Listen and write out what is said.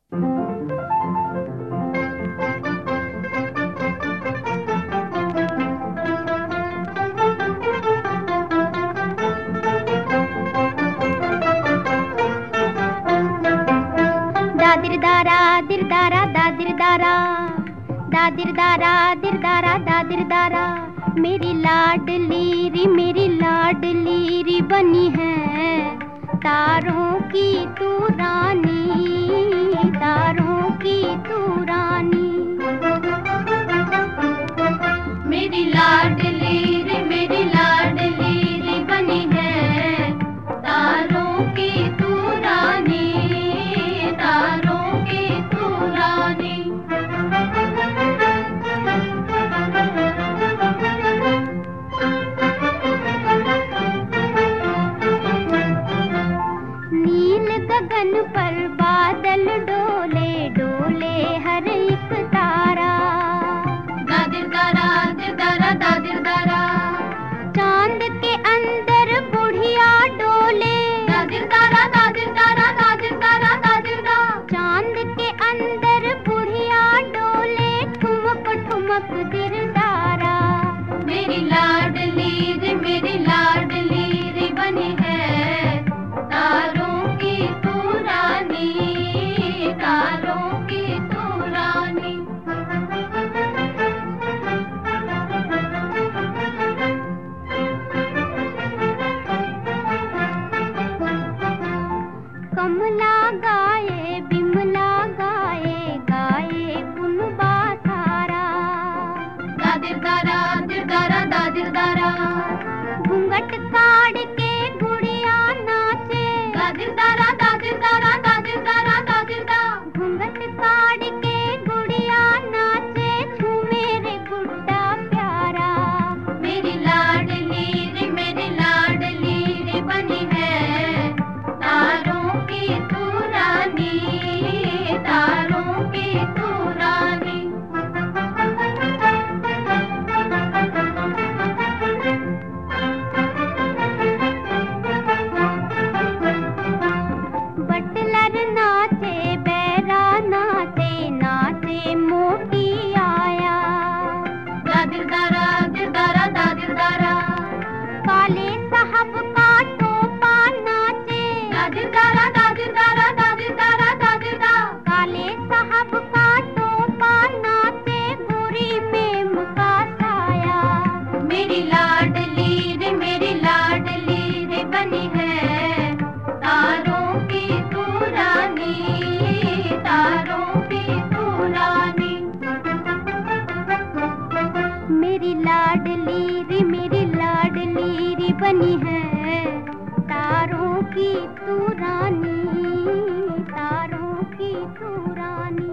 दादिरदारा दिरदारा दादिरदारा दादिरदारा दिरदारा दादिरदारा, मेरी लाडली री बनी है तारों की तू रानी, तारों की तू रानी। मेरी लाडली री बनी है तारों की तू रानी, तारों की तू रानी। नील गगन पर बादल डोले डोले हर एक तारा, दादिरदारा दिरदारा दादिरदारा। चांद के अंदर बुढ़िया डोले, दादिरदारा दादिरदारा दादिरदारा दादिरदा। चांद के अंदर बुढ़िया डोले ठुमक ठुमक दिरदारा। मेरी लाडली री बनी है तारों की तू रानी, तारों की तू रानी। कमला गाए बिमला गाए गाए पुनबा थारा, दादिरदारा दिरदारा दादिरदारा। घूंघट काढ़ के गुड़िया नाचे, दादिरदारा दादिरदारा दादिरदारा दादिरदा। घूंघट काढ़ के गुड़िया नाचे झूमे रे गुड्डा प्यारा। मेरी लाडली री बनी है तारों की तू रानी, तारों की तू रानी। बटलर नाचे बैरा नाचे नाचे मोती आया, दादिरदारा दिरदारा दादिरदारा। काले साहब का टोपा नाचे, दादिरदारा दादिरदारा दादिरदारा दादिरदा। काले साहब का टोपा नाचे गोरी मेम का साया। मेरी लाडली रे बनी है तारों की तू रानी, तारों की तू रानी। मेरी लाडली री बनी है तारों की तू रानी, तारों की तू रानी।